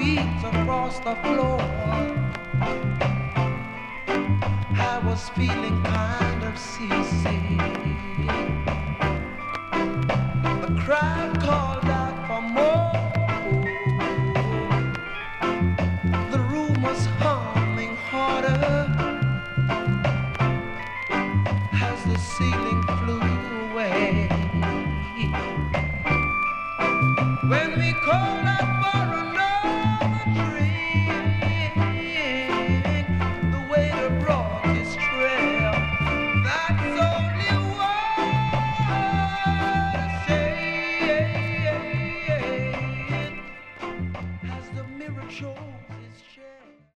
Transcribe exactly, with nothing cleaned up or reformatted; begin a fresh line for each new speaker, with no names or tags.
beats across the floor. I was feeling kind of seasick. The crowd called out for more. The room was humming harder as the ceiling flew away. When we called out for another drink, the waiter brought his trail. That's only one saying as the mirror showed.